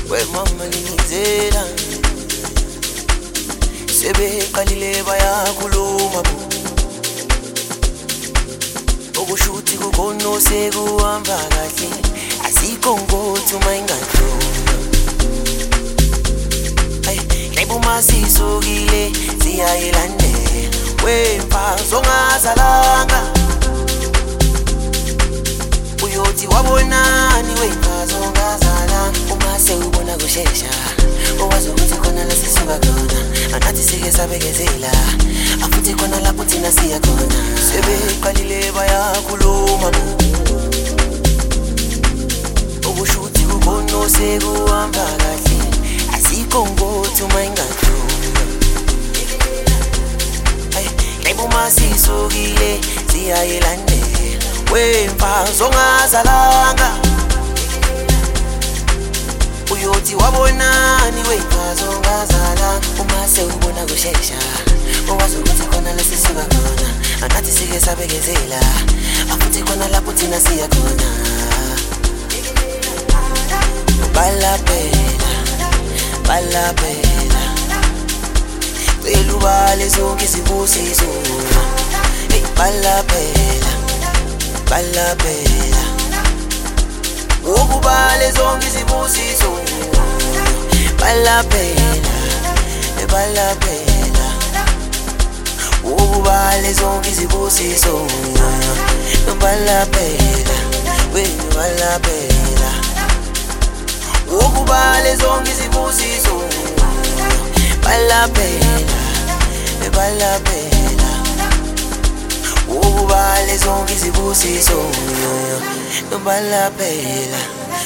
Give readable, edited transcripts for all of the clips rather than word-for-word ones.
wemama ngizela sebeqalile bayakhuluma okushuthi kukhona sekuhamba kahle asikho ngothu mayingadlula Yebo masisukile siyayilandela wemfazi ongazalanga uyothi wabonani wemfazi ongazalanga uma sewubona kushesha owazi ukuthi khona la sisuka khona anathi sike sabekezela afuthi khona lapho thina siya khona sebeqalile bayakhuluma okushuthi kukhona sekuhamba kahle asikho ngothu mayingadlula Yebo masisukile siyayilandela wemfazi ongazalanga uyothi wabonani wemfazi ongazalanga uma sewubona kushesha owazi ukuthi khona la sisuka khona anathi sike sabekezela afuthi khona lapho thina siya khona balapela Belubale zonke izibusiso balapela Ukubale zonke izibusiso balapela Ukubale zonke izibusiso balapela Ukubale zonke izibusiso balapela Ukubale zonke izibusiso balapela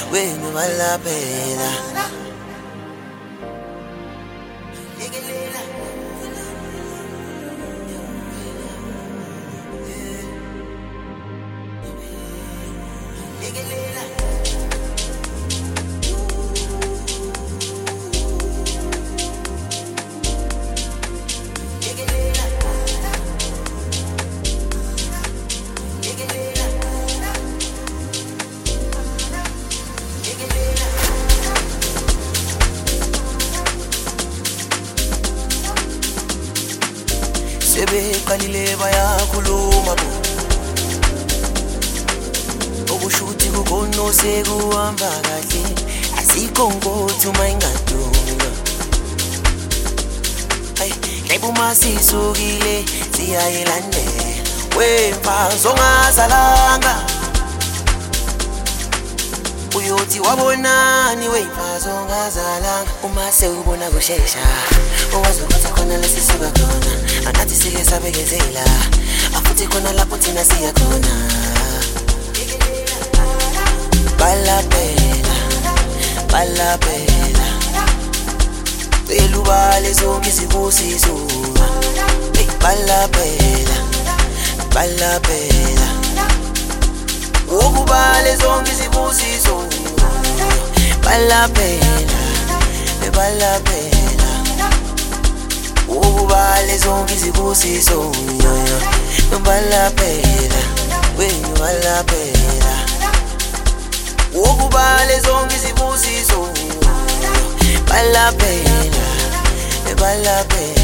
Sebeqalile bayakhuluma okushuthi kukhona sekuhamba kahle asikho ngothu mayingadlula Yebo masisukile siyayilandela wemfazi ongazalanga uyothi wabonani wemfazi ongazalanga uma sewubona kushesha owazi ukuthi khona la sisuka khona anathi sike sabekezela afuthi khona lapho thina siya khona balapela Belubale zonke izibusiso balapela Ukubale zonke izibusiso balapela Ukubale zonke izibusiso balapela Ukubale zonke izibusiso balapela